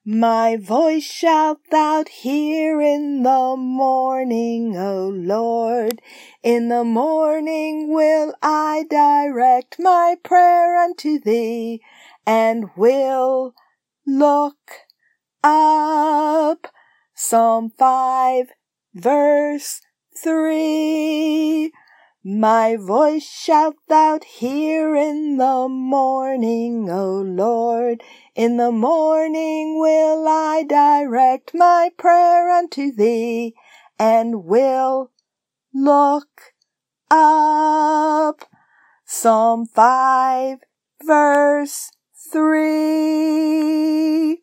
My voice shalt thou hear in the morning, O Lord. In the morning will I direct my prayer unto thee, and will look up. Psalm 5, verse 3. My voice shalt thou hear in the morning, O Lord. In the morning will I direct my prayer unto thee, and will look up. Psalm 5, verse 3.